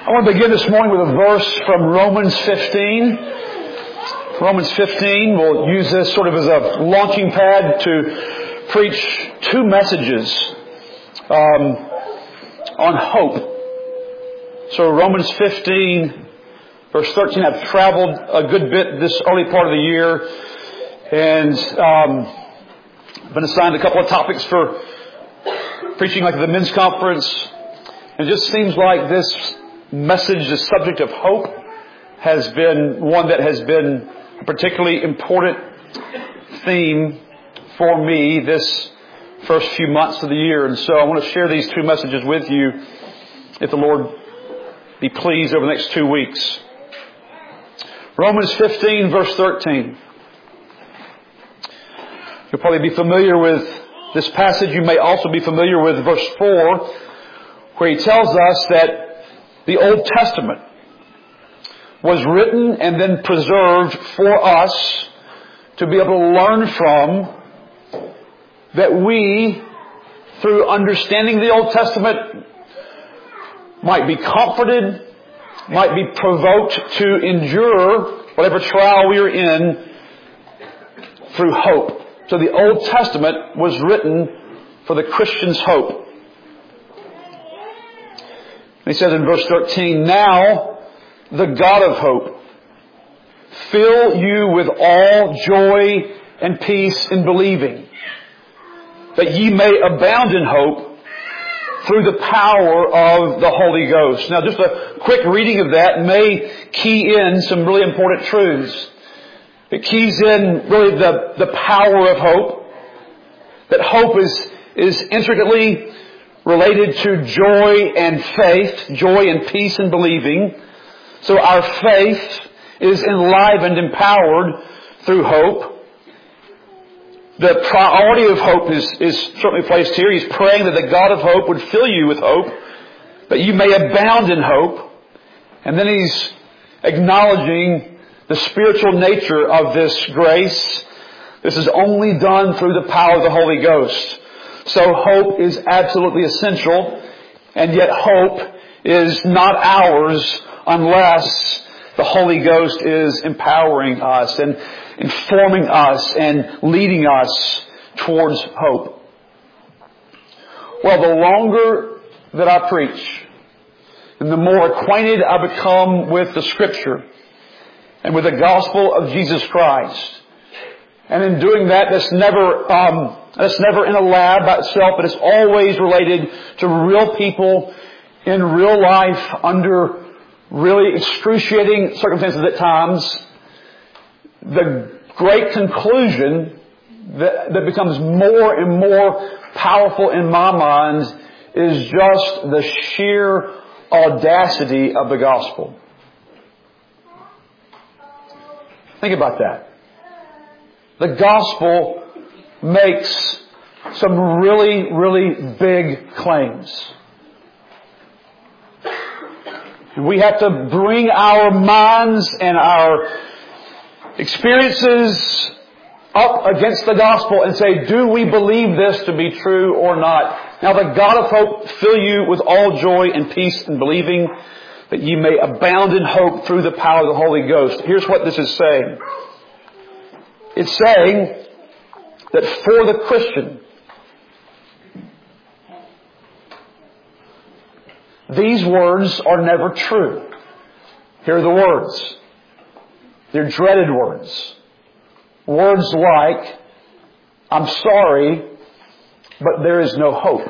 I want to begin this morning with a verse from Romans 15. Romans 15, we'll use this sort of as a launching pad to preach two messages on hope. So Romans 15, verse 13, I've traveled a good bit this early part of the year and been assigned a couple of topics for preaching like at the men's conference. It just seems like this message, the subject of hope, has been one that has been a particularly important theme for me this first few months of the year. And so I want to share these two messages with you, if the Lord be pleased, over the next 2 weeks. Romans 15, verse 13. You'll probably be familiar with this passage. You may also be familiar with verse 4, where he tells us that the Old Testament was written and then preserved for us to be able to learn from, that we, through understanding the Old Testament, might be comforted, might be provoked to endure whatever trial we are in through hope. So the Old Testament was written for the Christian's hope. He says in verse 13, "Now the God of hope fill you with all joy and peace in believing, that ye may abound in hope through the power of the Holy Ghost." Now just a quick reading of that may key in some really important truths. It keys in really the power of hope, that hope is intricately related to joy and faith, joy and peace in believing. So our faith is enlivened, empowered through hope. The priority of hope is certainly placed here. He's praying that the God of hope would fill you with hope, that you may abound in hope. And then he's acknowledging the spiritual nature of this grace. This is only done through the power of the Holy Ghost. So hope is absolutely essential, and yet hope is not ours unless the Holy Ghost is empowering us and informing us and leading us towards hope. Well, the longer that I preach, and the more acquainted I become with the Scripture and with the gospel of Jesus Christ, and in doing that, that's never in a lab by itself, but it's always related to real people in real life under really excruciating circumstances at times. The great conclusion that becomes more and more powerful in my mind is just the sheer audacity of the gospel. Think about that. The gospel makes some really, really big claims. We have to bring our minds and our experiences up against the gospel and say, do we believe this to be true or not? Now the God of hope fill you with all joy and peace in believing, that ye may abound in hope through the power of the Holy Ghost. Here's what this is saying. It's saying that for the Christian, these words are never true. Here are the words. They're dreaded words. Words like, I'm sorry, but there is no hope.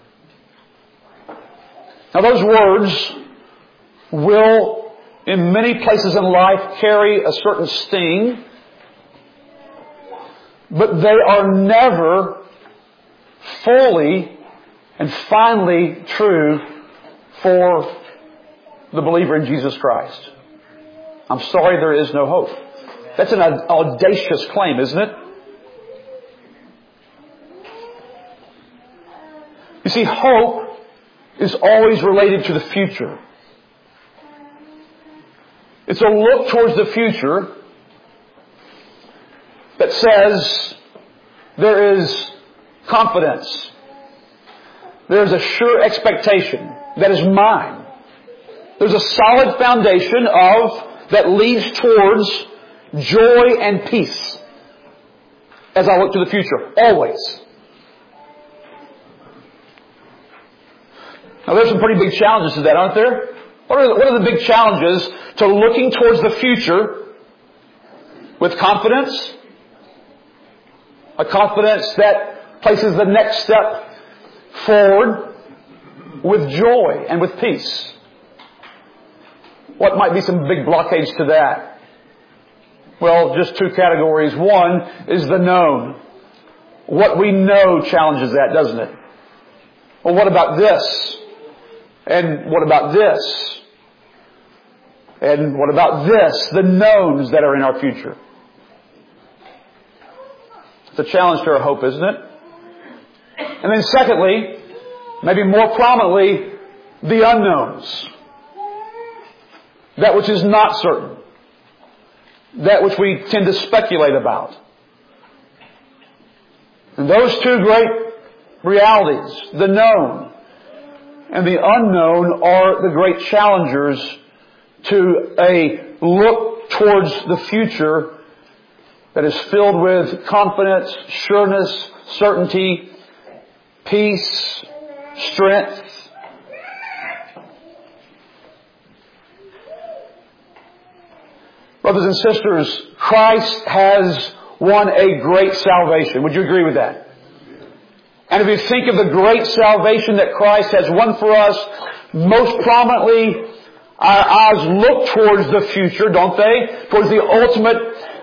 Now those words will, in many places in life, carry a certain sting, but they are never fully and finally true for the believer in Jesus Christ. I'm sorry, there is no hope. That's an audacious claim, isn't it? You see, hope is always related to the future. It's a look towards the future that says there is confidence. There is a sure expectation that is mine. There's a solid foundation that leads towards joy and peace as I look to the future. Always. Now there's some pretty big challenges to that, aren't there? What are the big challenges to looking towards the future with confidence? A confidence that places the next step forward with joy and with peace. What might be some big blockades to that? Well, just two categories. One is the known. What we know challenges that, doesn't it? Well, what about this? And what about this? And what about this? The knowns that are in our future. It's a challenge to our hope, isn't it? And then secondly, maybe more prominently, the unknowns. That which is not certain. That which we tend to speculate about. And those two great realities, the known and the unknown, are the great challengers to a look towards the future that is filled with confidence, sureness, certainty, peace, strength. Brothers and sisters, Christ has won a great salvation. Would you agree with that? And if you think of the great salvation that Christ has won for us, most prominently, our eyes look towards the future, don't they? Towards the ultimate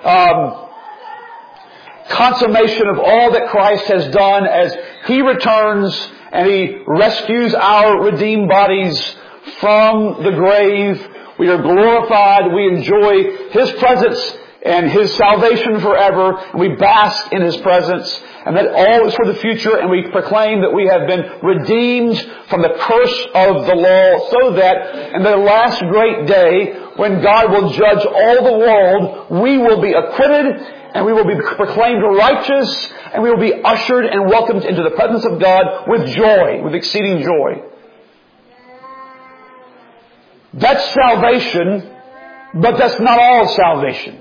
consummation of all that Christ has done as He returns and He rescues our redeemed bodies from the grave. We are glorified. We enjoy His presence and His salvation forever. And we bask in His presence. And that all is for the future. And we proclaim that we have been redeemed from the curse of the law, so that in the last great day, when God will judge all the world, we will be acquitted and we will be proclaimed righteous, and we will be ushered and welcomed into the presence of God with joy, with exceeding joy. That's salvation, but that's not all salvation.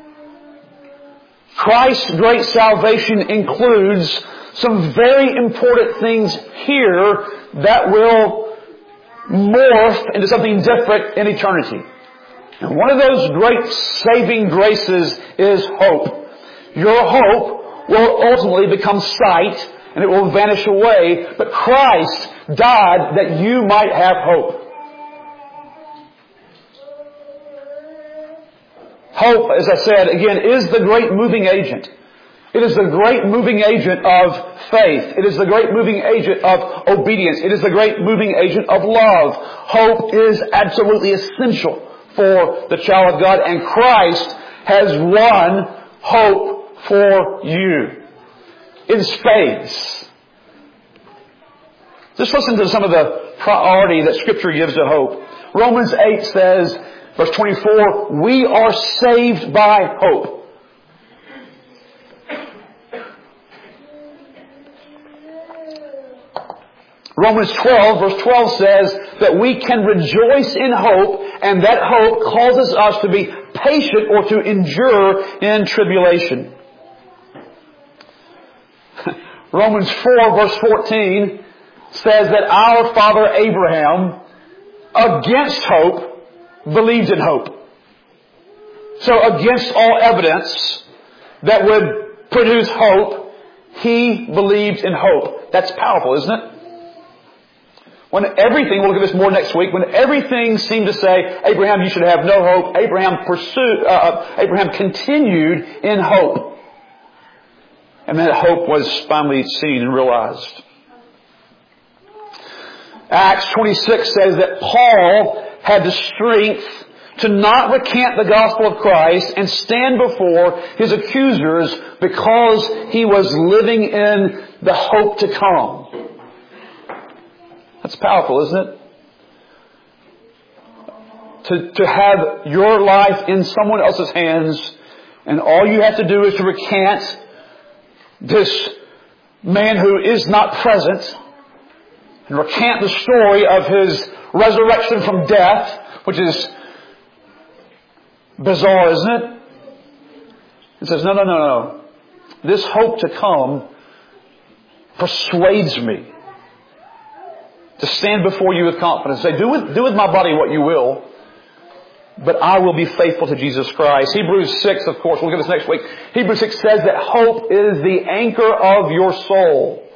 Christ's great salvation includes some very important things here that will morph into something different in eternity. And one of those great saving graces is hope. Your hope will ultimately become sight, and it will vanish away, but Christ died that you might have hope. Hope, as I said, again, is the great moving agent. It is the great moving agent of faith. It is the great moving agent of obedience. It is the great moving agent of love. Hope is absolutely essential for the child of God, and Christ has won hope for you in spades. Just listen to some of the priority that Scripture gives to hope. Romans 8 says, verse 24, we are saved by hope. Romans 12, verse 12 says that we can rejoice in hope, and that hope causes us to be patient or to endure in tribulation. Romans 4, verse 14 says that our father Abraham, against hope, believed in hope. So against all evidence that would produce hope, he believed in hope. That's powerful, isn't it? When everything, we'll look at this more next week, when everything seemed to say, Abraham, you should have no hope, Abraham continued in hope. And that hope was finally seen and realized. Acts 26 says that Paul had the strength to not recant the gospel of Christ and stand before his accusers because he was living in the hope to come. That's powerful, isn't it? To have your life in someone else's hands, and all you have to do is to recant this man who is not present and recant the story of his resurrection from death which is bizarre, isn't it? It says, no. This hope to come persuades me to stand before you with confidence. Say, do with my body what you will, but I will be faithful to Jesus Christ. Hebrews 6, of course, we'll get this next week. Hebrews 6 says that hope is the anchor of your soul.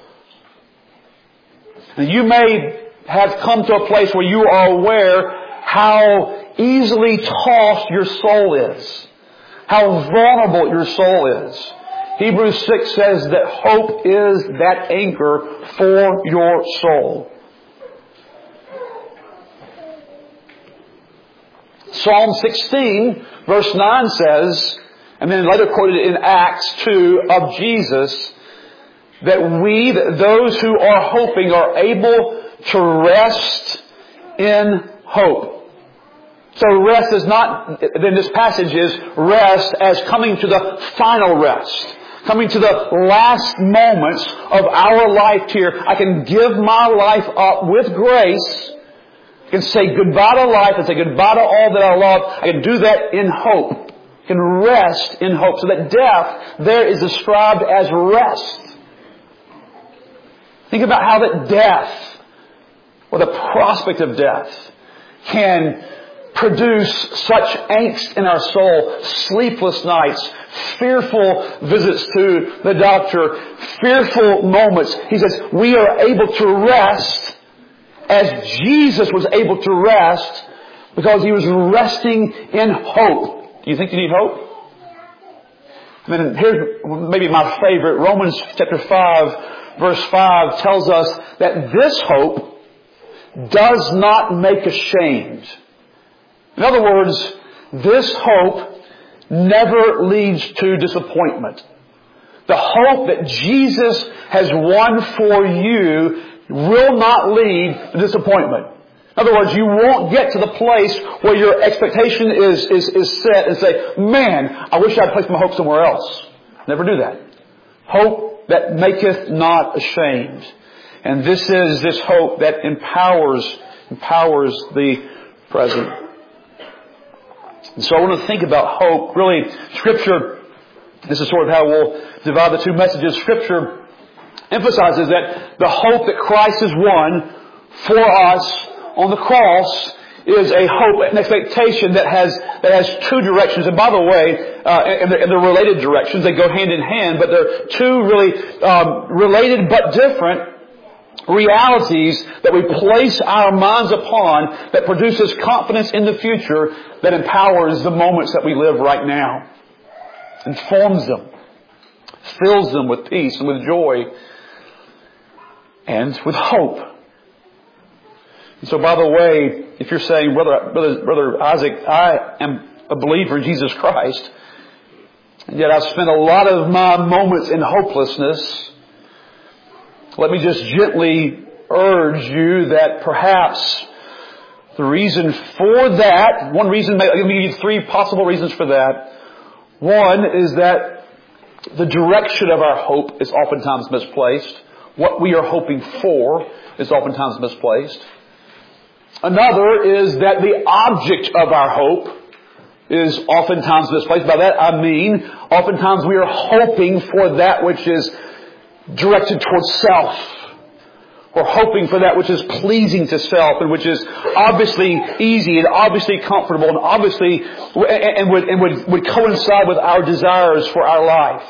And you may have come to a place where you are aware how easily tossed your soul is. How vulnerable your soul is. Hebrews 6 says that hope is that anchor for your soul. Psalm 16, verse 9 says, and then later quoted in Acts 2 of Jesus, that those who are hoping, are able to rest in hope. So rest is not, then this passage is rest as coming to the final rest. Coming to the last moments of our life here. I can give my life up with grace. I can say goodbye to life and say goodbye to all that I love. I can do that in hope. I can rest in hope. So that death there is described as rest. Think about how that death, or the prospect of death, can produce such angst in our soul, sleepless nights, fearful visits to the doctor, fearful moments. He says, we are able to rest as Jesus was able to rest because He was resting in hope. Do you think you need hope? I mean, here's maybe my favorite. Romans chapter 5, verse 5 tells us that this hope does not make ashamed. In other words, this hope never leads to disappointment. The hope that Jesus has won for you will not lead to disappointment. In other words, you won't get to the place where your expectation is set and say, man, I wish I'd placed my hope somewhere else. Never do that. Hope that maketh not ashamed. And this is this hope that empowers the present. And so I want to think about hope. Really, Scripture, this is sort of how we'll divide the two messages. Scripture emphasizes that the hope that Christ has won for us on the cross is a hope, an expectation that has two directions. And by the way, and they're related directions. They go hand in hand, but they're two really related but different realities that we place our minds upon that produces confidence in the future that empowers the moments that we live right now. Informs them. Fills them with peace and with joy and with hope. And so by the way, if you're saying, Brother Isaac, I am a believer in Jesus Christ, and yet I've spent a lot of my moments in hopelessness, let me just gently urge you that perhaps the reason for that, one reason, let me give you three possible reasons for that. One is that the direction of our hope is oftentimes misplaced. What we are hoping for is oftentimes misplaced. Another is that the object of our hope is oftentimes misplaced. By that I mean, oftentimes we are hoping for that which is directed towards self. We're hoping for that which is pleasing to self and which is obviously easy and obviously comfortable and obviously would coincide with our desires for our life.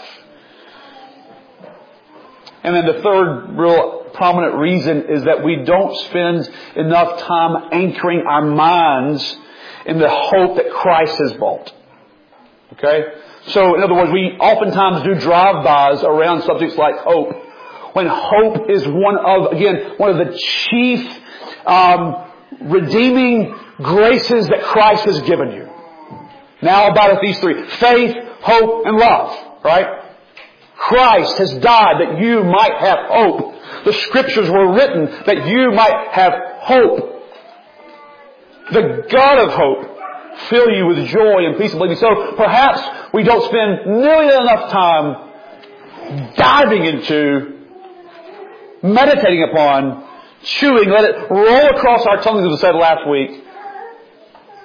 And then the third real prominent reason is that we don't spend enough time anchoring our minds in the hope that Christ has bought. Okay? So, in other words, we oftentimes do drive-bys around subjects like hope. When hope is one of the chief redeeming graces that Christ has given you. Now about these three. Faith, hope, and love. Right? Christ has died that you might have hope. The Scriptures were written that you might have hope. The God of hope fill you with joy and peace and believing. So perhaps we don't spend nearly enough time diving into, meditating upon, chewing, let it roll across our tongues as we said last week,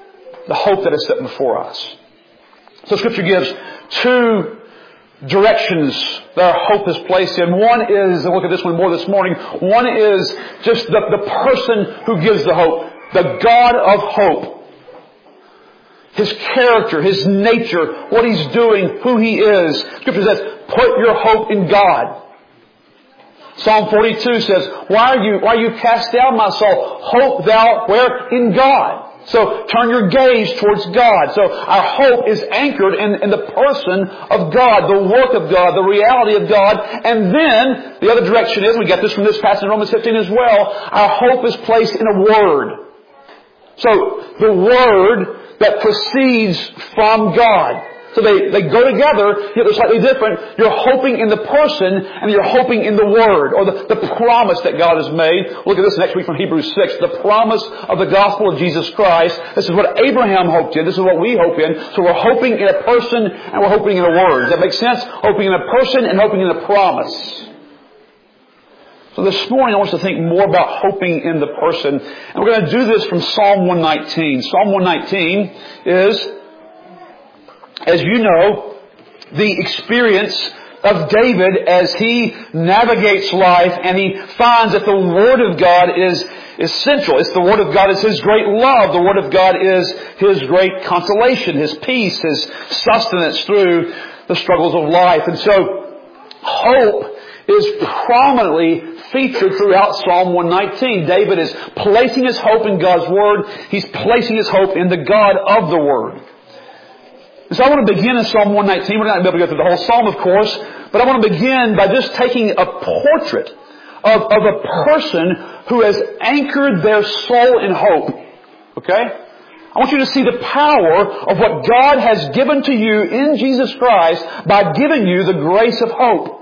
the hope that is set before us. So Scripture gives two directions that our hope is placed in. One is, and look at this one more this morning, one is just the person who gives the hope. The God of hope. His character, His nature, what He's doing, who He is. Scripture says, put your hope in God. Psalm 42 says, Why are you cast down, my soul? Hope thou where? In God. So turn your gaze towards God. So our hope is anchored in the person of God, the work of God, the reality of God. And then the other direction is, we get this from this passage in Romans 15 as well, our hope is placed in a word. So the word that proceeds from God. So they go together, yet they're slightly different. You're hoping in the person and you're hoping in the Word, or the promise that God has made. Look at this next week from Hebrews 6. The promise of the gospel of Jesus Christ. This is what Abraham hoped in. This is what we hope in. So we're hoping in a person and we're hoping in a Word. Does that make sense? Hoping in a person and hoping in a promise. So this morning I want us to think more about hoping in the person. And we're going to do this from Psalm 119. Psalm 119 is, as you know, the experience of David as he navigates life and he finds that the Word of God is central. It's the Word of God is his great love. The Word of God is his great consolation, his peace, his sustenance through the struggles of life. And so hope is prominently featured throughout Psalm 119. David is placing his hope in God's Word. He's placing his hope in the God of the Word. So I want to begin in Psalm 119. We're not going to be able to go through the whole psalm, of course, but I want to begin by just taking a portrait of a person who has anchored their soul in hope. Okay? I want you to see the power of what God has given to you in Jesus Christ by giving you the grace of hope.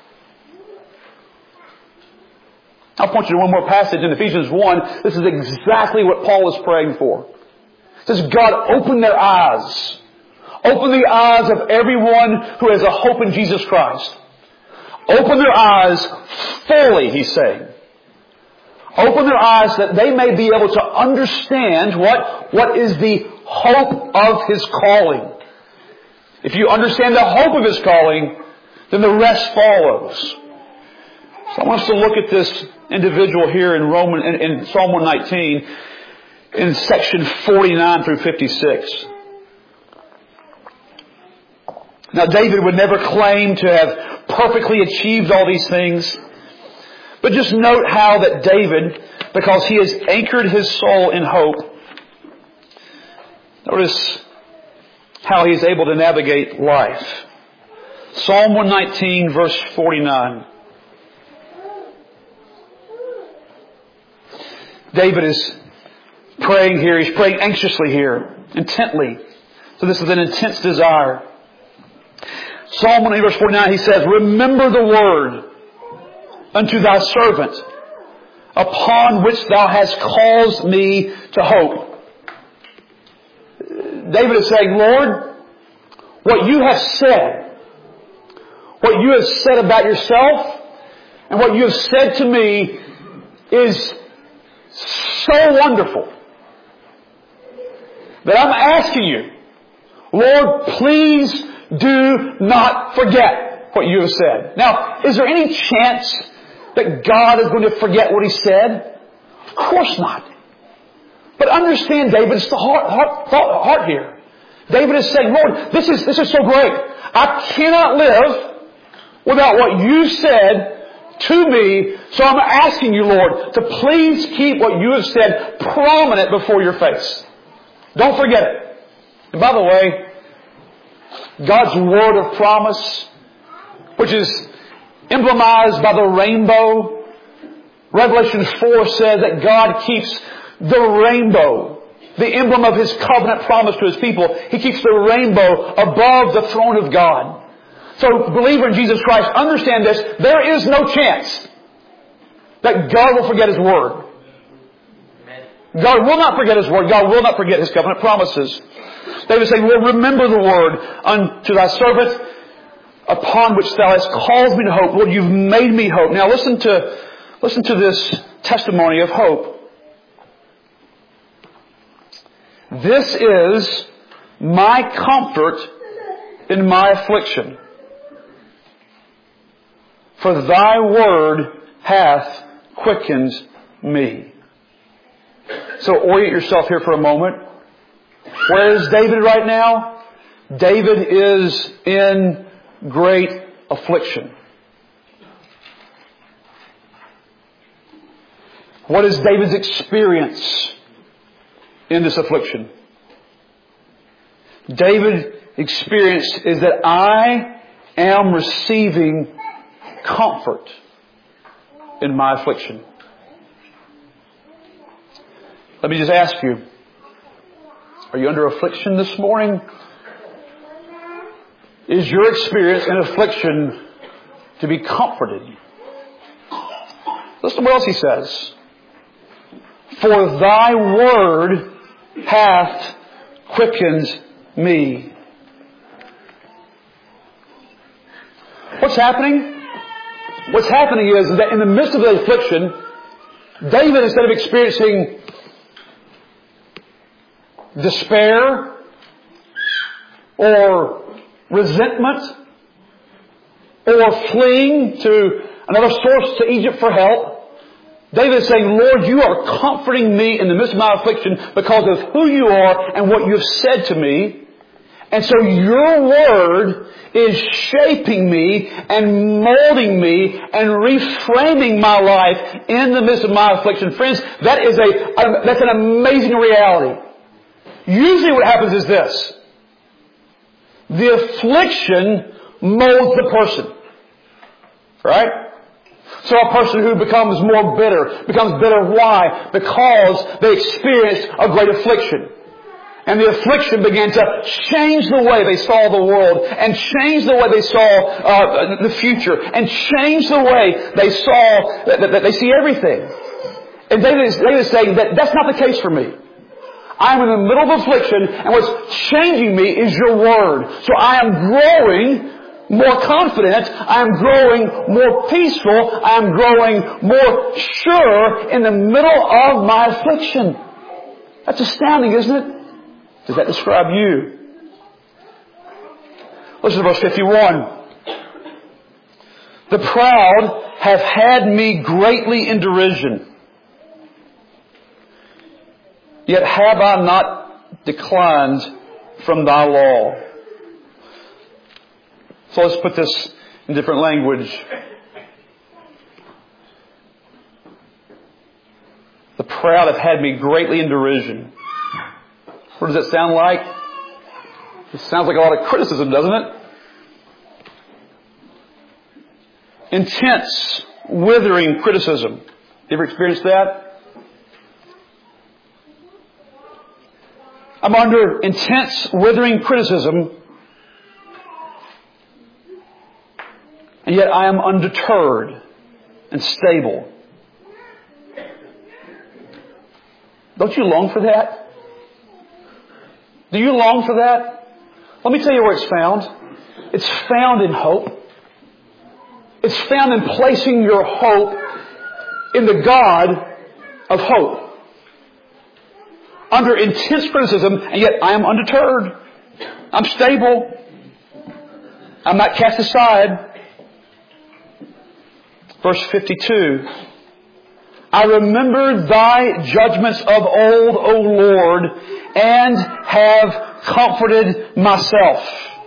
I'll point you to one more passage in Ephesians 1. This is exactly what Paul is praying for. It says, God, open their eyes. Open the eyes of everyone who has a hope in Jesus Christ. Open their eyes fully, he's saying. Open their eyes that they may be able to understand what is the hope of His calling. If you understand the hope of His calling, then the rest follows. So I want us to look at this individual here in Psalm 119 in section 49 through 56. Now, David would never claim to have perfectly achieved all these things. But just note how that David, because he has anchored his soul in hope, notice how he is able to navigate life. Psalm 119, verse 49. David is praying here. He's praying anxiously here, intently. So this is an intense desire. Psalm 1, verse 49, he says, Remember the word unto thy servant, upon which thou hast caused me to hope. David is saying, Lord, what you have said about yourself, and what you have said to me is so wonderful that I'm asking you, Lord, please do not forget what you have said. Now, is there any chance that God is going to forget what He said? Of course not. But understand, David, it's the heart here. David is saying, Lord, this is so great. I cannot live without what you said to me, so I'm asking you, Lord, to please keep what you have said prominent before your face. Don't forget it. And by the way, God's word of promise, which is emblemized by the rainbow. Revelation 4 says that God keeps the rainbow, the emblem of His covenant promise to His people. He keeps the rainbow above the throne of God. So, believer in Jesus Christ, understand this. There is no chance that God will forget His word. God will not forget His word. God will not forget His covenant promises. David is saying, Lord, remember the word unto thy servant, upon which thou hast caused me to hope. Lord, you've made me hope. Now listen to this testimony of hope. This is my comfort in my affliction. For thy word hath quickened me. So orient yourself here for a moment. Where is David right now? David is in great affliction. What is David's experience in this affliction? David's experience is that I am receiving comfort in my affliction. Let me just ask you, are you under affliction this morning? Is your experience in affliction to be comforted? Listen to what else he says. For thy word hath quickened me. What's happening? What's happening is that in the midst of the affliction, David, instead of experiencing despair or resentment or fleeing to another source to Egypt for help, David is saying, Lord, you are comforting me in the midst of my affliction because of who you are and what you have said to me. And so your word is shaping me and molding me and reframing my life in the midst of my affliction. Friends, that's an amazing reality. Usually what happens is this. The affliction molds the person. Right? So a person who becomes more bitter, becomes bitter. Why? Because they experienced a great affliction. And the affliction began to change the way they saw the world, and change the way they saw the future, and change the way they saw that they see everything. And David is saying that that's not the case for me. I'm in the middle of affliction, and what's changing me is your word. So I am growing more confident. I am growing more peaceful. I am growing more sure in the middle of my affliction. That's astounding, isn't it? Does that describe you? Listen to verse 51. The proud have had me greatly in derision. Yet have I not declined from thy law. So let's put this in different language. The proud have had me greatly in derision. What does that sound like? It sounds like a lot of criticism, doesn't it? Intense, withering criticism. You ever experienced that? I'm under intense, withering criticism, and yet I am undeterred and stable. Don't you long for that? Do you long for that? Let me tell you where it's found. It's found in hope. It's found in placing your hope in the God of hope. Under intense criticism, and yet I am undeterred. I'm stable. I'm not cast aside. Verse 52. I remember thy judgments of old, O Lord, and have comforted myself.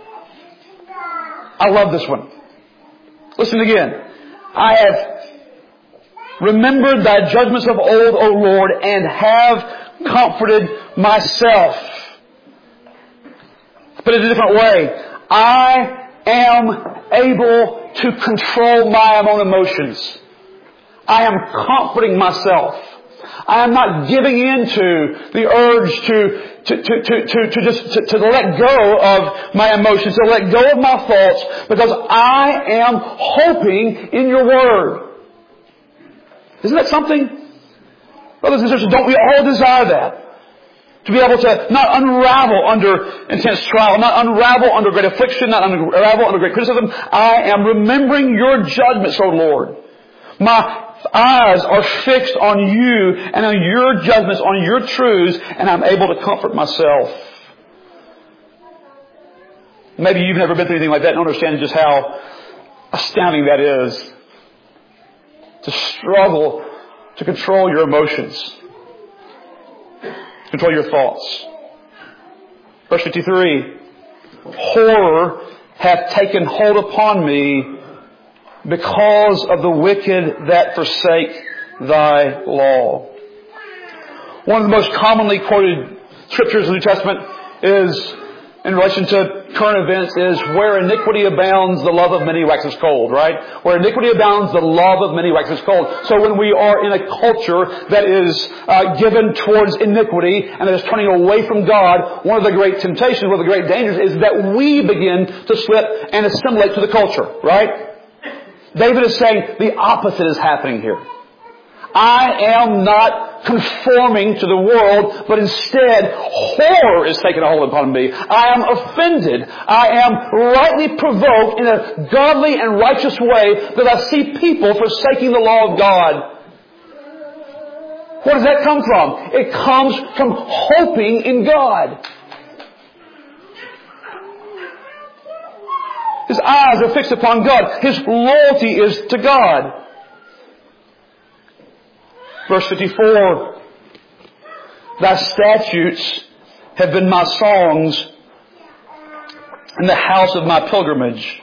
I love this one. Listen again. I have remembered thy judgments of old, O Lord, and have comforted myself. Put it a different way. I am able to control my own emotions. I am comforting myself. I am not giving in to the urge to let go of my emotions, to let go of my thoughts, because I am hoping in your word. Isn't that something? Brothers and sisters, don't we all desire that? To be able to not unravel under intense trial, not unravel under great affliction, not unravel under great criticism. I am remembering your judgments, O Lord. My eyes are fixed on you and on your judgments, on your truths, and I'm able to comfort myself. Maybe you've never been through anything like that and don't understand just how astounding that is. To struggle to control your emotions. Control your thoughts. Verse 53. Horror hath taken hold upon me because of the wicked that forsake thy law. One of the most commonly quoted scriptures in the New Testament is, in relation to current events, is where iniquity abounds, the love of many waxes cold, right? Where iniquity abounds, the love of many waxes cold. So when we are in a culture that is given towards iniquity and that is turning away from God, one of the great temptations, one of the great dangers is that we begin to slip and assimilate to the culture, right? David is saying the opposite is happening here. I am not conforming to the world, but instead horror is taking a hold upon me. I am offended. I am rightly provoked in a godly and righteous way that I see people forsaking the law of God. Where does that come from? It comes from hoping in God. His eyes are fixed upon God. His loyalty is to God. Verse 54, thy statutes have been my songs in the house of my pilgrimage.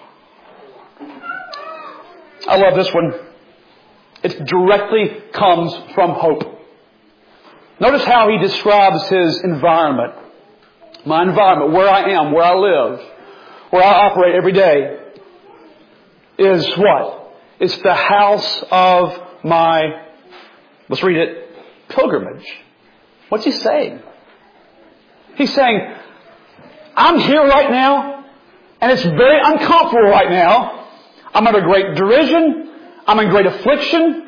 I love this one. It directly comes from hope. Notice how he describes his environment. My environment, where I am, where I live, where I operate every day, is what? It's the house of my, let's read it, pilgrimage. What's he saying? He's saying, I'm here right now, and it's very uncomfortable right now. I'm under great derision. I'm in great affliction.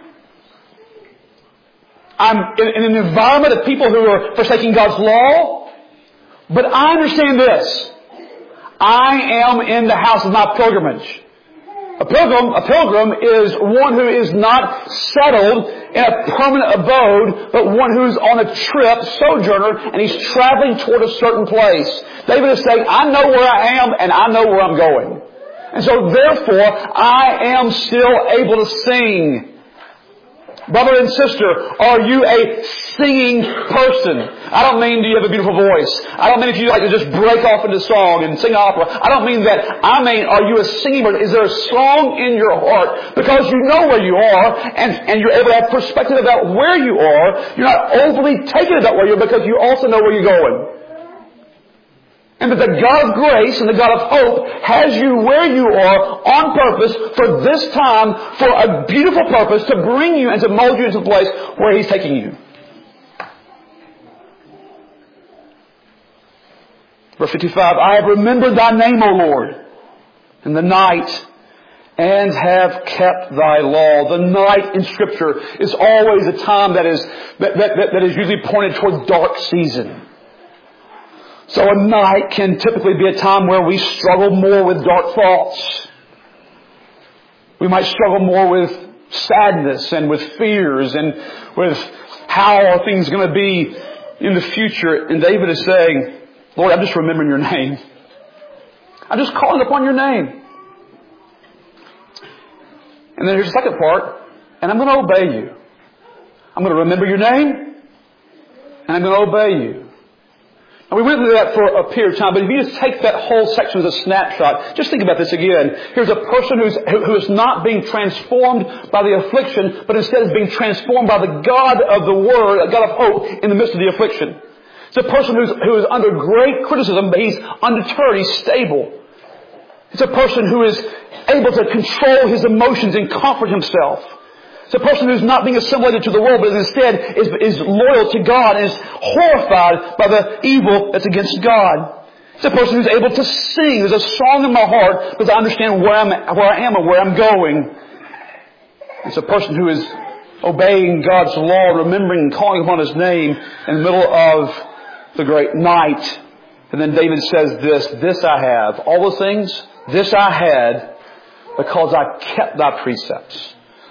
I'm in an environment of people who are forsaking God's law. But I understand this. I am in the house of my pilgrimage. A pilgrim is one who is not settled in a permanent abode, but one who's on a trip, sojourner, and he's traveling toward a certain place. David is saying, I know where I am and I know where I'm going. And so therefore, I am still able to sing. Brother and sister, are you a singing person? I don't mean do you have a beautiful voice. I don't mean if you like to just break off into song and sing opera. I don't mean that. I mean, are you a singing person? Is there a song in your heart? Because you know where you are and you're able to have perspective about where you are. You're not overly taken about where you are because you also know where you're going. And that the God of grace and the God of hope has you where you are on purpose for this time, for a beautiful purpose to bring you and to mold you into the place where He's taking you. Verse 55, I have remembered thy name, O Lord, in the night, and have kept thy law. The night in Scripture is always a time that is usually pointed toward dark season. So a night can typically be a time where we struggle more with dark thoughts. We might struggle more with sadness and with fears and with how are things going to be in the future. And David is saying, Lord, I'm just remembering your name. I'm just calling upon your name. And then here's the second part. And I'm going to obey you. I'm going to remember your name. And I'm going to obey you. And we went through that for a period of time, but if you just take that whole section as a snapshot, just think about this again. Here's a person who is not being transformed by the affliction, but instead is being transformed by the God of the Word, a God of hope in the midst of the affliction. It's a person who is under great criticism, but he's undeterred, he's stable. It's a person who is able to control his emotions and comfort himself. It's a person who's not being assimilated to the world, but instead is loyal to God and is horrified by the evil that's against God. It's a person who's able to sing. There's a song in my heart because I understand where I am and where I'm going. It's a person who is obeying God's law, remembering and calling upon His name in the middle of the great night. And then David says this I have. All the things, this I had because I kept thy precepts.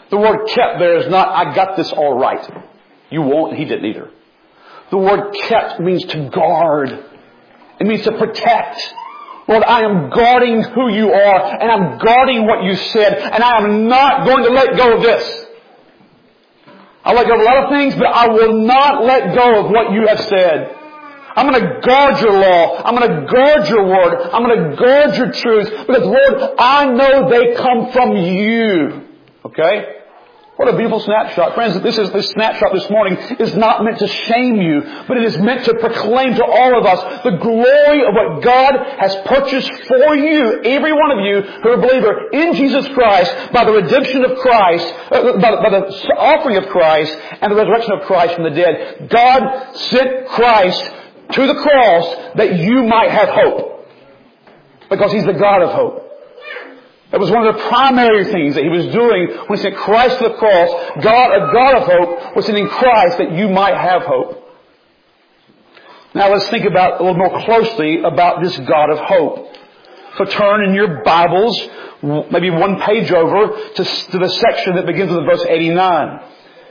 The word kept there is not, I got this all right. You won't, he didn't either. The word kept means to guard. It means to protect. Lord, I am guarding who you are, and I'm guarding what you said, and I am not going to let go of this. I let go of a lot of things, but I will not let go of what you have said. I'm going to guard your law. I'm going to guard your word. I'm going to guard your truth, because Lord, I know they come from you. Okay? What a beautiful snapshot. Friends, this snapshot this morning is not meant to shame you, but it is meant to proclaim to all of us the glory of what God has purchased for you, every one of you who are a believer in Jesus Christ, by the redemption of Christ, by the offering of Christ and the resurrection of Christ from the dead. God sent Christ to the cross that you might have hope, because He's the God of hope. That was one of the primary things that He was doing when He sent Christ to the cross. God, a God of hope, was sending Christ that you might have hope. Now let's think about a little more closely about this God of hope. So turn in your Bibles, maybe one page over, to the section that begins with verse 89.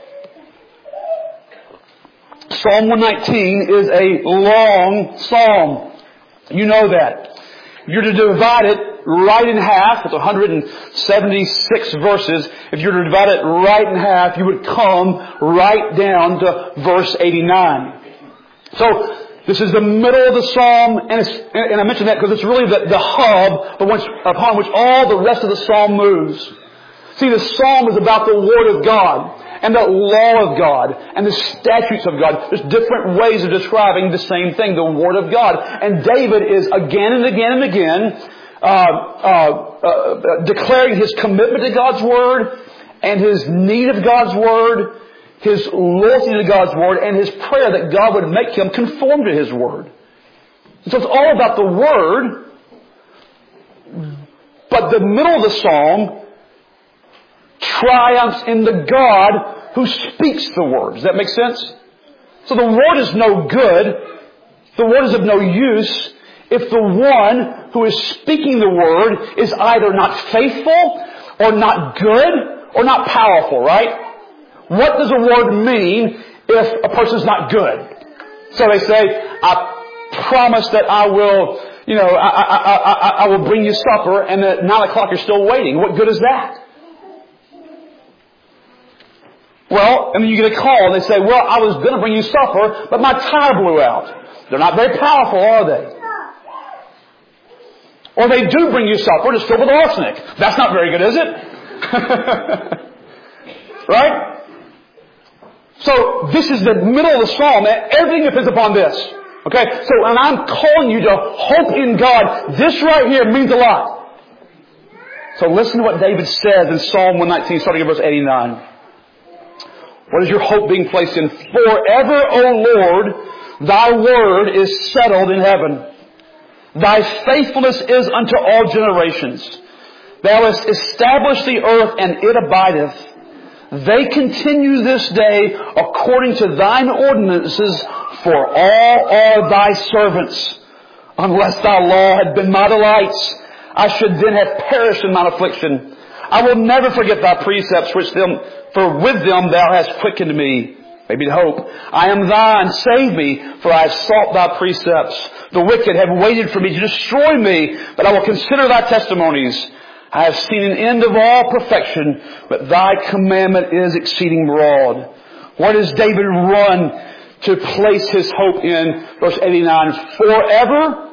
Psalm 119 is a long psalm. You know that. If you're to divide it right in half, it's 176 verses. If you were to divide it right in half, you would come right down to verse 89. So, this is the middle of the psalm, and I mention that because it's really the hub upon which all the rest of the psalm moves. See, the psalm is about the Word of God, and the law of God, and the statutes of God. There's different ways of describing the same thing, the Word of God. And David is again and again and again declaring his commitment to God's Word, and his need of God's Word, his loyalty to God's Word, and his prayer that God would make him conform to His Word. So it's all about the Word, but the middle of the psalm triumphs in the God who speaks the Word. Does that make sense? So the Word is no good. The Word is of no use if the one who is speaking the Word is either not faithful or not good or not powerful, right? What does a word mean if a person's not good? So they say, I promise that I will, I will bring you supper, and at 9 o'clock you're still waiting. What good is that? Well, and then you get a call and they say, well, I was going to bring you supper, but my tire blew out. They're not very powerful, are they? Or they do bring you supper and it's filled with arsenic. That's not very good, is it? Right? So this is the middle of the psalm, and everything depends upon this. Okay? So when I'm calling you to hope in God, this right here means a lot. So listen to what David says in Psalm 119, starting at verse 89. What is your hope being placed in? Forever, O Lord, Thy word is settled in heaven. Thy faithfulness is unto all generations. Thou hast established the earth, and it abideth. They continue this day according to Thine ordinances, for all are Thy servants. Unless Thy law had been my delights, I should then have perished in mine affliction. I will never forget Thy precepts, for with them Thou hast quickened me. Maybe to hope. I am Thine, save me, for I have sought Thy precepts. The wicked have waited for me to destroy me, but I will consider Thy testimonies. I have seen an end of all perfection, but Thy commandment is exceeding broad. Where does David run to place his hope in? Verse 89, forever,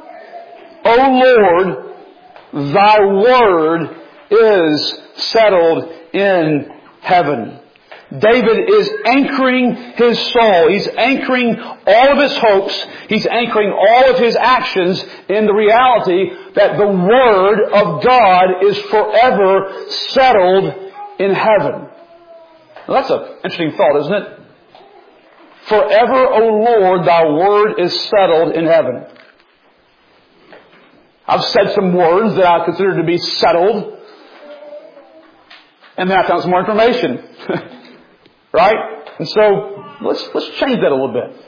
O Lord, Thy word is settled in heaven. David is anchoring his soul. He's anchoring all of his hopes. He's anchoring all of his actions in the reality that the Word of God is forever settled in heaven. Now, that's an interesting thought, isn't it? Forever, O Lord, Thy Word is settled in heaven. I've said some words that I consider to be settled, and then I found some more information. Right? And so, let's change that a little bit.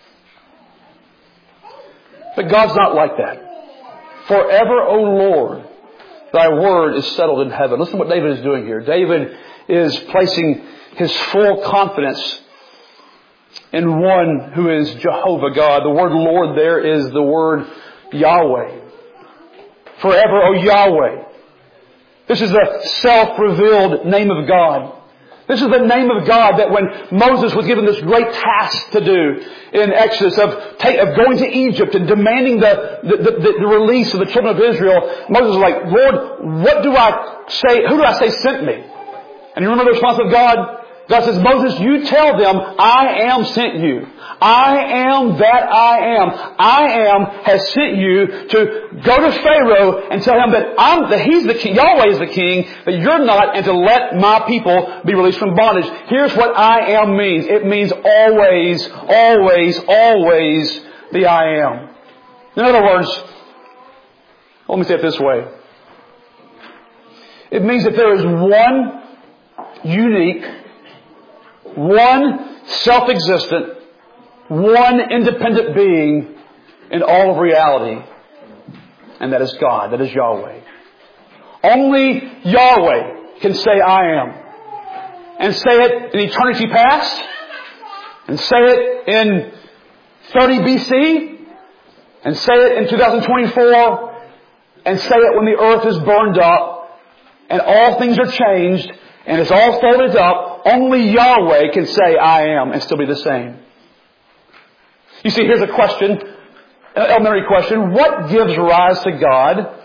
But God's not like that. Forever, O Lord, Thy word is settled in heaven. Listen to what David is doing here. David is placing his full confidence in one who is Jehovah God. The word Lord there is the word Yahweh. Forever, O Yahweh. This is the self-revealed name of God. This is the name of God that when Moses was given this great task to do in Exodus of going to Egypt and demanding the release of the children of Israel, Moses was like, Lord, what do I say? Who do I say sent me? And you remember the response of God? God says, Moses, you tell them, I am sent you. I am that I am. I am has sent you to go to Pharaoh and tell him that he's the king, Yahweh is the king, that you're not, and to let my people be released from bondage. Here's what I am means. It means always, always, always the I am. In other words, let me say it this way. It means that there is one unique, one self-existent, one independent being in all of reality. And that is God. That is Yahweh. Only Yahweh can say I am. And say it in eternity past. And say it in 30 BC. And say it in 2024. And say it when the earth is burned up. And all things are changed. And it's all folded up. Only Yahweh can say I am and still be the same. You see, here's a question, an elementary question. What gives rise to God?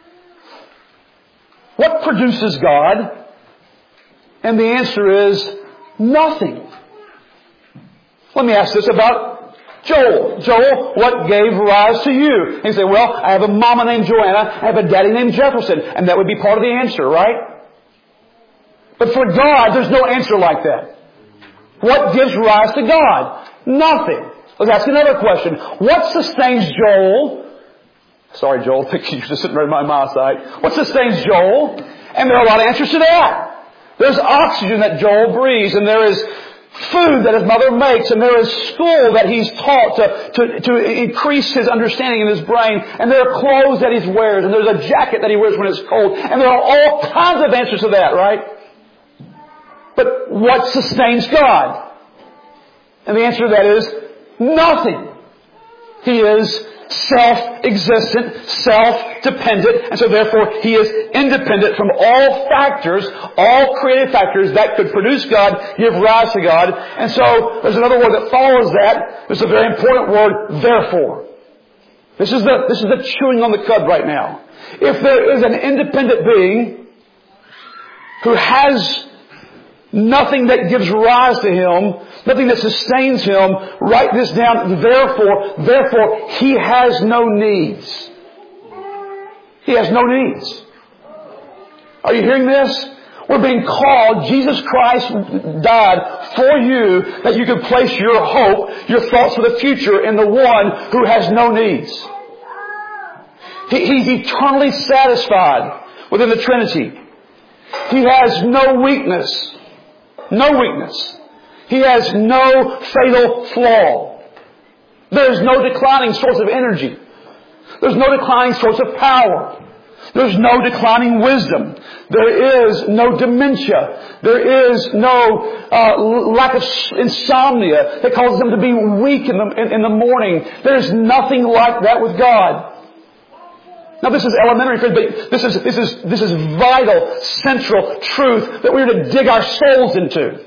What produces God? And the answer is nothing. Let me ask this about Joel. Joel, what gave rise to you? And you say, well, I have a mama named Joanna, I have a daddy named Jefferson. And that would be part of the answer, right? But for God, there's no answer like that. What gives rise to God? Nothing. Let's ask another question. What sustains Joel? Sorry, Joel. I think you're just sitting right by my side. What sustains Joel? And there are a lot of answers to that. There's oxygen that Joel breathes, and there is food that his mother makes, and there is school that he's taught to increase his understanding in his brain, and there are clothes that he wears, and there's a jacket that he wears when it's cold, and there are all kinds of answers to that, right? But what sustains God? And the answer to that is nothing. He is self-existent, self-dependent, and so therefore He is independent from all factors, all creative factors that could produce God, give rise to God. And so there's another word that follows that. There's a very important word, therefore. This is the chewing on the cud right now. If there is an independent being who has nothing that gives rise to Him, nothing that sustains Him, write this down. Therefore, He has no needs. He has no needs. Are you hearing this? We're being called, Jesus Christ died for you that you could place your hope, your thoughts for the future in the one who has no needs. He's eternally satisfied within the Trinity. He has no weakness. No weakness. He has no fatal flaw. There's no declining source of energy. There's no declining source of power. There's no declining wisdom. There is no dementia. There is no lack of insomnia that causes them to be weak in the morning. There's nothing like that with God. Now this is elementary, but this is vital, central truth that we're to dig our souls into.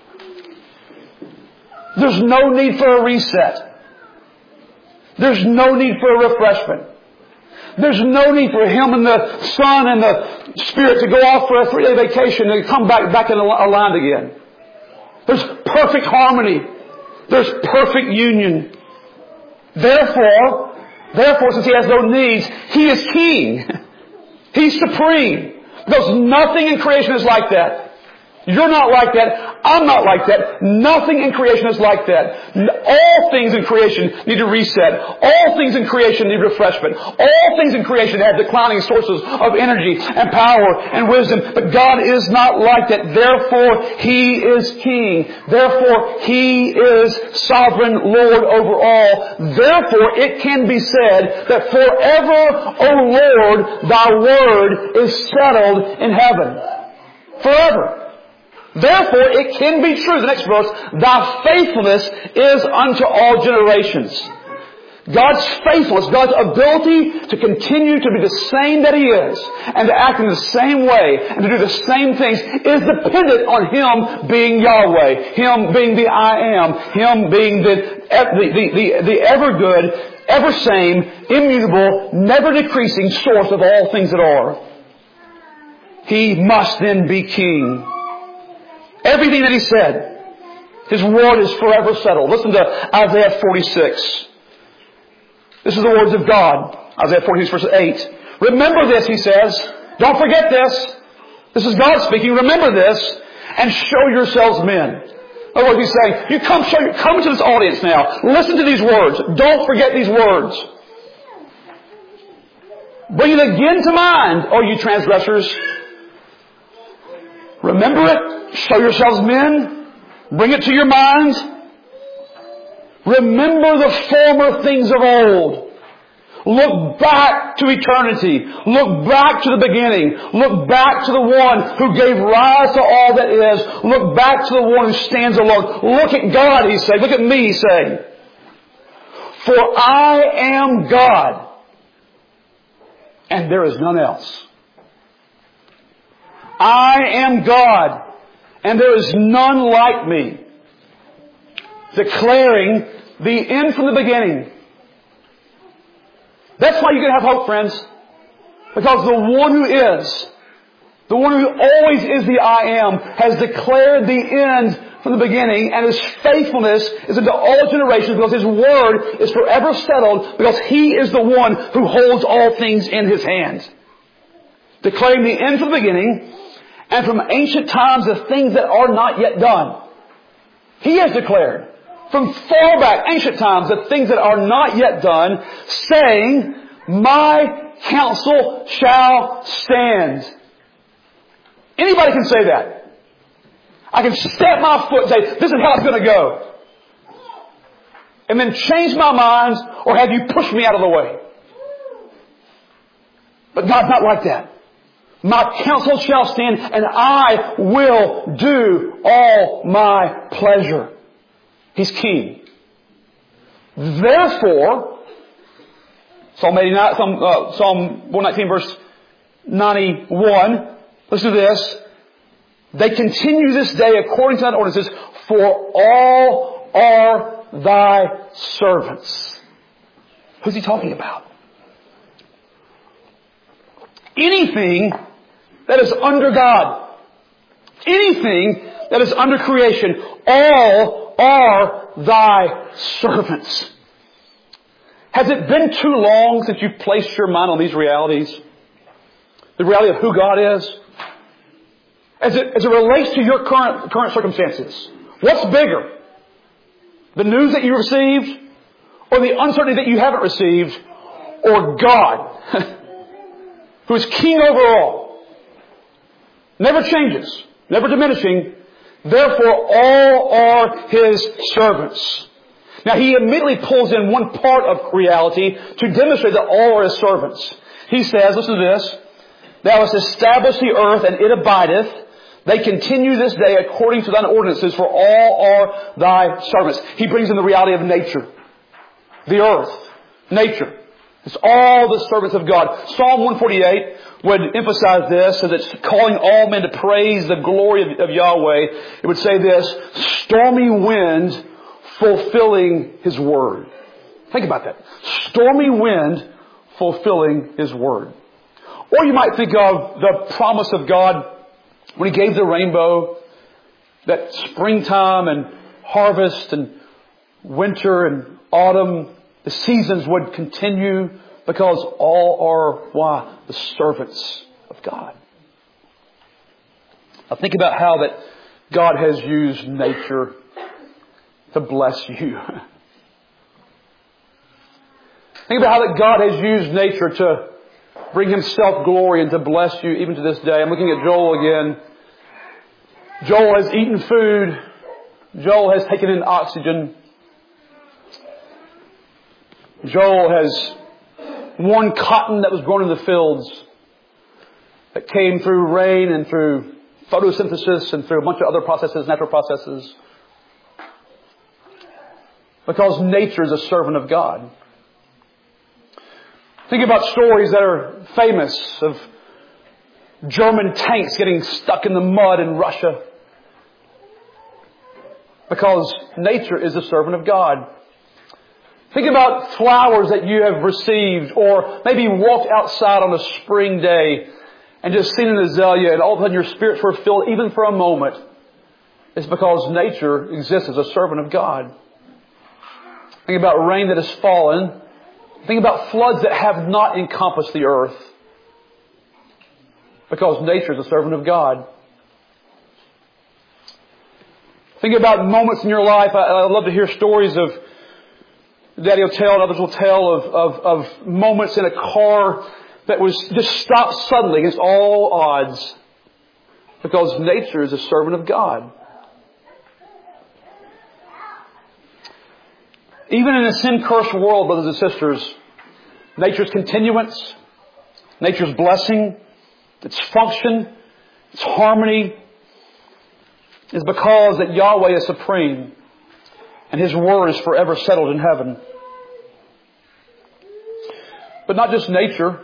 There's no need for a reset. There's no need for a refreshment. There's no need for Him and the Son and the Spirit to go off for a 3-day vacation and come back in aligned again. There's perfect harmony. There's perfect union. Therefore, since He has no needs, He is King. He's supreme. Because nothing in creation is like that. You're not like that. I'm not like that. Nothing in creation is like that. All things in creation need to reset. All things in creation need refreshment. All things in creation have declining sources of energy and power and wisdom. But God is not like that. Therefore, He is King. Therefore, He is sovereign Lord over all. Therefore, it can be said that forever, O Lord, Thy word is settled in heaven. Forever. Therefore, it can be true. The next verse, thy faithfulness is unto all generations. God's faithfulness, God's ability to continue to be the same that He is, and to act in the same way, and to do the same things, is dependent on Him being Yahweh, Him being the I Am, Him being the ever good, ever same, immutable, never decreasing source of all things that are. He must then be King. Everything that He said, His word is forever settled. Listen to Isaiah 46. This is the words of God. Isaiah 46 verse 8. Remember this, He says. Don't forget this. This is God speaking. Remember this and show yourselves men. In other words, He's saying, you come to this audience now. Listen to these words. Don't forget these words. Bring it again to mind, O you transgressors. Remember it. Show yourselves men. Bring it to your minds. Remember the former things of old. Look back to eternity. Look back to the beginning. Look back to the one who gave rise to all that is. Look back to the one who stands alone. Look at God, He's saying. Look at me, He's saying. For I am God, and there is none else. I am God, and there is none like me. Declaring the end from the beginning. That's why you can have hope, friends. Because the one who is, the one who always is the I Am, has declared the end from the beginning, and His faithfulness is into all generations because His word is forever settled because He is the one who holds all things in His hands. Declaring the end from the beginning, and from ancient times the things that are not yet done. He has declared from far back, ancient times, the things that are not yet done, saying, my counsel shall stand. Anybody can say that. I can step my foot and say, this is how it's going to go. And then change my mind or have you push me out of the way. But God's not like that. My counsel shall stand and I will do all my pleasure. He's King. Therefore, Psalm 119 verse 91, listen to this. They continue this day according to thine ordinances, for all are thy servants. Who's He talking about? Anything that is under God, anything that is under creation, all are thy servants. Has it been too long since you've placed your mind on these realities? The reality of who God is? As it relates to your current circumstances, what's bigger? The news that you received, or the uncertainty that you haven't received, or God, who is King over all, never changes, never diminishing, therefore all are His servants. Now He immediately pulls in one part of reality to demonstrate that all are His servants. He says, listen to this, thou hast established the earth and it abideth. They continue this day according to thine ordinances, for all are thy servants. He brings in the reality of nature. The earth. Nature. It's all the servants of God. Psalm 148 would emphasize this as it's calling all men to praise the glory of Yahweh. It would say this, stormy wind fulfilling His word. Think about that. Stormy wind fulfilling His word. Or you might think of the promise of God when He gave the rainbow, that springtime and harvest and winter and autumn, the seasons would continue because all are, why? The servants of God. Now think about how that God has used nature to bless you. Think about how that God has used nature to bring Himself glory and to bless you even to this day. I'm looking at Joel again. Joel has eaten food. Joel has taken in oxygen. Joel has worn cotton that was grown in the fields, that came through rain and through photosynthesis and through a bunch of other processes, natural processes. Because nature is a servant of God. Think about stories that are famous of German tanks getting stuck in the mud in Russia. Because nature is a servant of God. Think about flowers that you have received, or maybe you walked outside on a spring day and just seen an azalea and all of a sudden your spirits were filled even for a moment. It's because nature exists as a servant of God. Think about rain that has fallen. Think about floods that have not encompassed the earth. Because nature is a servant of God. Think about moments in your life. I love to hear stories of Daddy will tell and others will tell of moments in a car that was just stopped suddenly against all odds. Because nature is a servant of God. Even in a sin-cursed world, brothers and sisters, nature's continuance, nature's blessing, its function, its harmony, is because that Yahweh is supreme and His Word is forever settled in heaven. But not just nature.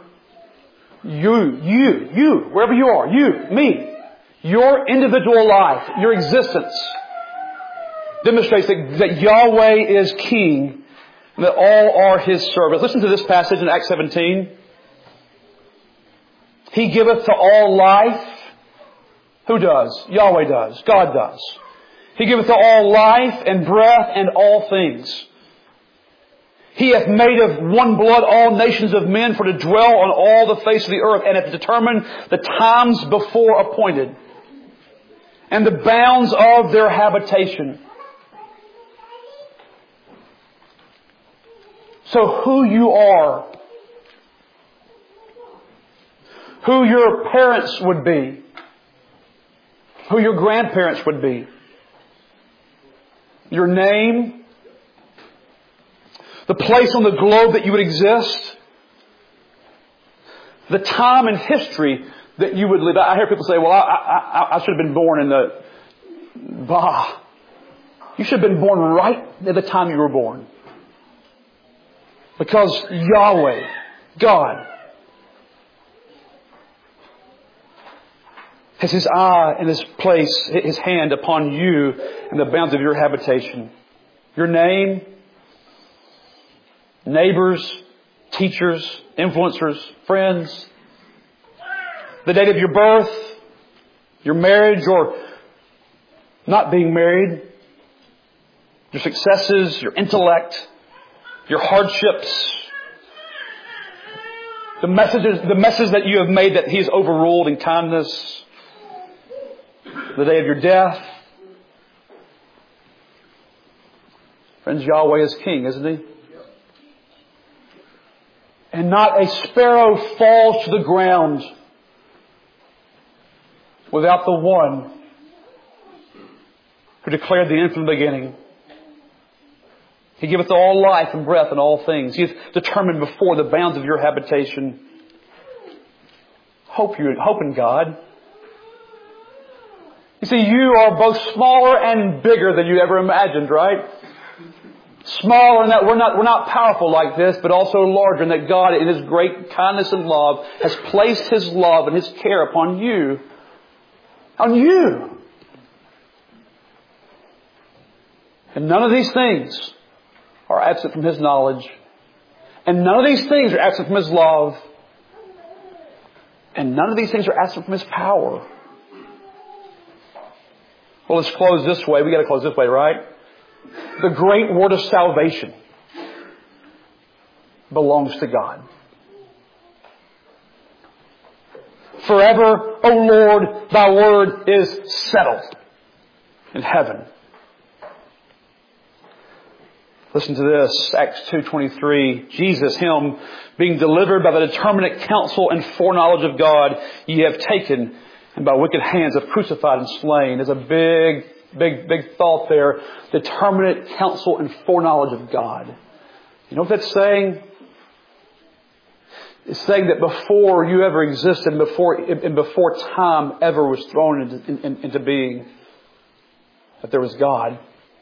You, wherever you are, you, me, your individual life, your existence demonstrates that Yahweh is King and that all are His servants. Listen to this passage in Acts 17. He giveth to all life. Who does? Yahweh does. God does. He giveth to all life and breath and all things. He hath made of one blood all nations of men for to dwell on all the face of the earth, and hath determined the times before appointed and the bounds of their habitation. So who you are, who your parents would be, who your grandparents would be, your name, the place on the globe that you would exist, the time and history that you would live. I hear people say, well, I should have been born in the... Bah! You should have been born right at the time you were born. Because Yahweh, God, has His eye and His place, His hand upon you and the bounds of your habitation. Your name, neighbors, teachers, influencers, friends, the date of your birth, your marriage or not being married, your successes, your intellect, your hardships, the message that you have made that He is overruled in kindness, the day of your death. Friends, Yahweh is King, isn't He? And not a sparrow falls to the ground without the one who declared the end from the beginning. He giveth all life and breath and all things. He hath determined before the bounds of your habitation. Hope in God. You see, you are both smaller and bigger than you ever imagined, right? Smaller in that we're not powerful like this, but also larger in that God, in His great kindness and love, has placed His love and His care upon you. On you. And none of these things are absent from His knowledge. And none of these things are absent from His love. And none of these things are absent from His power. Well, let's close this way. We got to close this way, right? The great word of salvation belongs to God. Forever, O Lord, Thy word is settled in heaven. Listen to this, Acts 2:23. Jesus, Him, being delivered by the determinate counsel and foreknowledge of God, ye have taken, and by wicked hands have crucified and slain. There's a big thought there. Determinate counsel and foreknowledge of God. You know what that's saying? is saying that before you ever existed and before time ever was thrown into being, that there was God.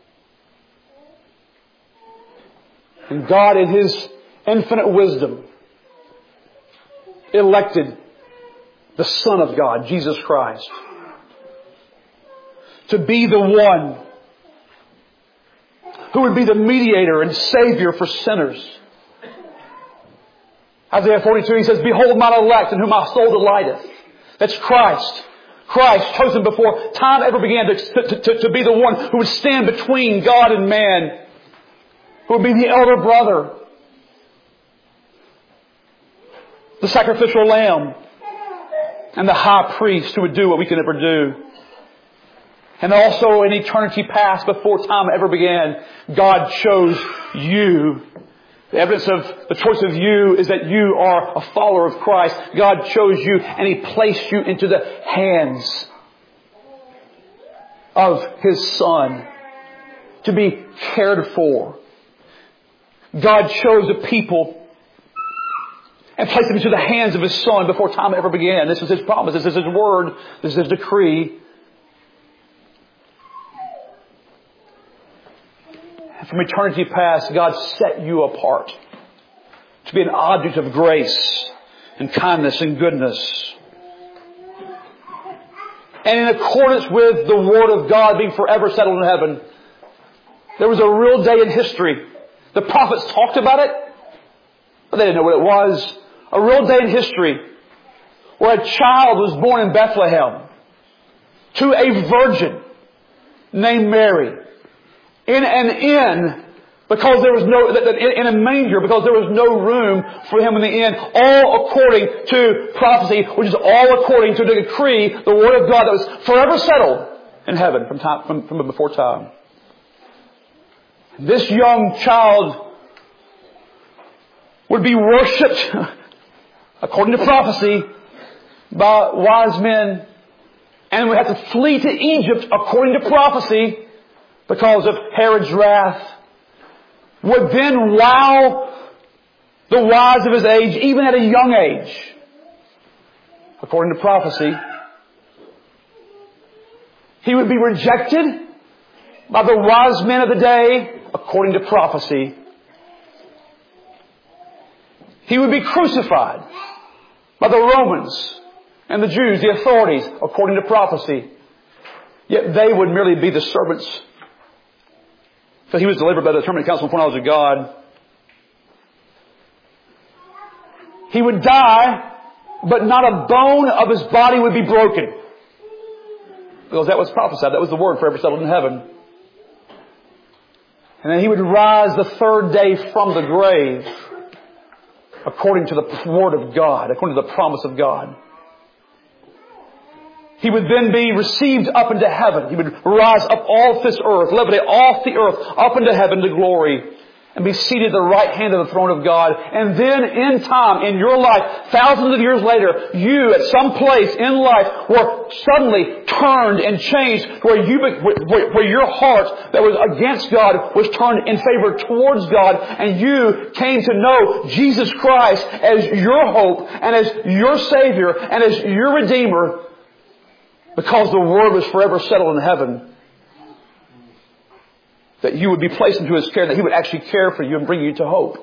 And God, in His infinite wisdom, elected the Son of God, Jesus Christ, to be the one who would be the mediator and Savior for sinners. Isaiah 42, He says, "Behold mine elect in whom my soul delighteth." That's Christ. Christ, chosen before time ever began to be the one who would stand between God and man, who would be the elder brother, the sacrificial lamb, and the high priest who would do what we could never do. And also in eternity past, before time ever began, God chose you. The evidence of the choice of you is that you are a follower of Christ. God chose you and He placed you into the hands of His Son to be cared for. God chose a people and placed them into the hands of His Son before time ever began. This is His promise. This is His word. This is His decree. And from eternity past, God set you apart to be an object of grace and kindness and goodness. And in accordance with the Word of God being forever settled in heaven, there was a real day in history. The prophets talked about it, but they didn't know what it was. A real day in history where a child was born in Bethlehem to a virgin named Mary in an inn because there was in a manger because there was no room for Him in the inn, all according to prophecy, which is all according to the decree, the Word of God that was forever settled in heaven from before time. This young child would be worshipped, according to prophecy, by wise men, and would have to flee to Egypt, according to prophecy, because of Herod's wrath, would then wow the wise of his age, even at a young age, according to prophecy. He would be rejected by the wise men of the day, according to prophecy. He would be crucified by the Romans and the Jews, the authorities, according to prophecy. Yet they would merely be the servants. So He was delivered by the determinate counsel and foreknowledge of God. He would die, but not a bone of His body would be broken. Because that was prophesied. That was the word forever settled in heaven. And then He would rise the third day from the grave, according to the Word of God, according to the promise of God. He would then be received up into heaven. He would rise up off this earth, levitate off the earth, up into heaven to glory, and be seated at the right hand of the throne of God. And then in time, in your life, thousands of years later, you at some place in life were suddenly turned and changed, where your heart that was against God was turned in favor towards God, and you came to know Jesus Christ as your hope and as your Savior and as your Redeemer, because the Word was forever settled in heaven. That you would be placed into His care, that He would actually care for you and bring you to hope.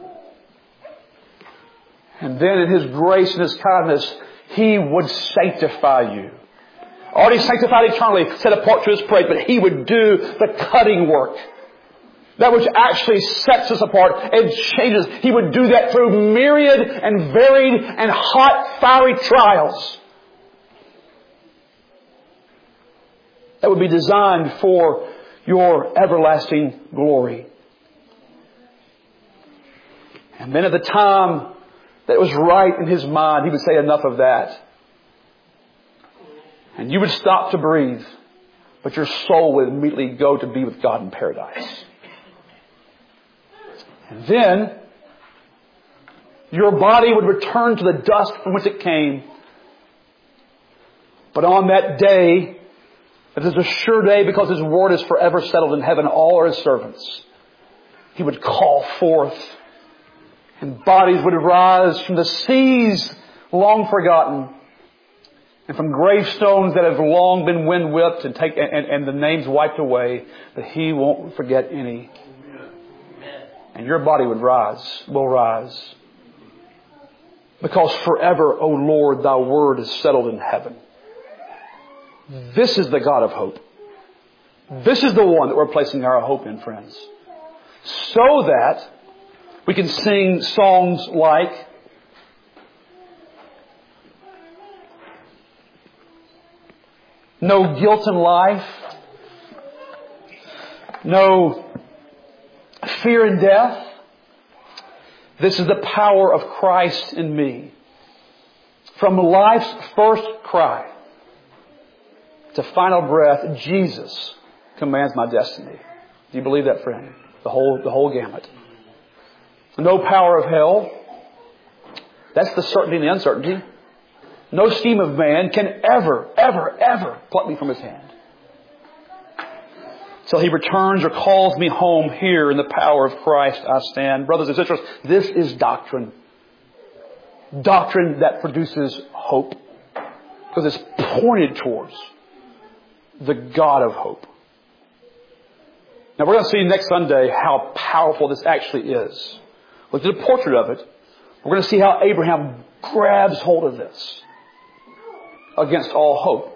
And then in His grace and His kindness, He would sanctify you. Already sanctified eternally, set apart to His praise, but He would do the cutting work. That which actually sets us apart and changes. He would do that through myriad and varied and hot, fiery trials. That would be designed for your everlasting glory. And then at the time that was right in His mind, He would say, enough of that. And you would stop to breathe, but your soul would immediately go to be with God in paradise. And then your body would return to the dust from which it came. But on that day, it is a sure day because His Word is forever settled in heaven. All are His servants. He would call forth And bodies would rise from the seas long forgotten, and from gravestones that have long been wind-whipped and the names wiped away, but He won't forget any. And your body will rise. Because forever, O Lord, Thy word is settled in heaven. This is the God of hope. This is the one that we're placing our hope in, friends. So that we can sing songs like, no guilt in life, no fear in death. This is the power of Christ in me. From life's first cry to final breath, Jesus commands my destiny. Do you believe that, friend? The whole gamut. No power of hell. That's the certainty and the uncertainty. No scheme of man can ever pluck me from His hand. Till He returns or calls me home, here in the power of Christ I stand. Brothers and sisters, this is doctrine. Doctrine that produces hope. Because it's pointed towards the God of hope. Now we're going to see next Sunday how powerful this actually is. Look at a portrait of it. We're going to see how Abraham grabs hold of this against all hope.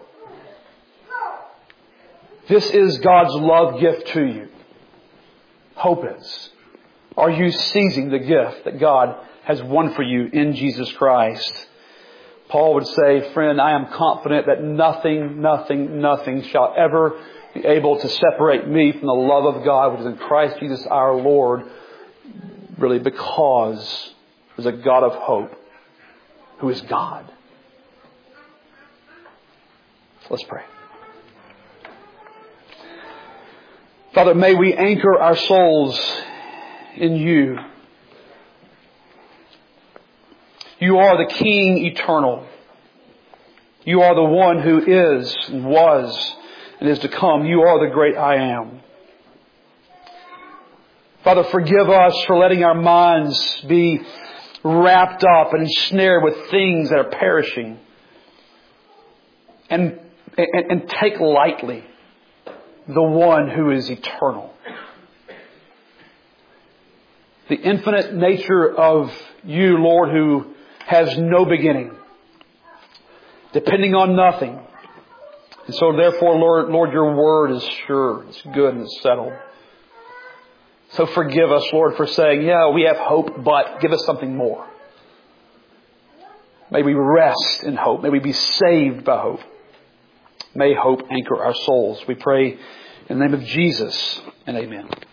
This is God's love gift to you. Hope is. Are you seizing the gift that God has won for you in Jesus Christ? Paul would say, friend, I am confident that nothing shall ever be able to separate me from the love of God which is in Christ Jesus our Lord. Really, because there's a God of hope who is God. Let's pray. Father, may we anchor our souls in You. You are the King eternal. You are the one who is and was and is to come. You are the great I am. Father, forgive us for letting our minds be wrapped up and ensnared with things that are perishing. And take lightly the one who is eternal. The infinite nature of You, Lord, who has no beginning, depending on nothing. And so therefore, Lord, Your word is sure, it's good, and it's settled. So forgive us, Lord, for saying, yeah, we have hope, but give us something more. May we rest in hope. May we be saved by hope. May hope anchor our souls. We pray in the name of Jesus, and amen.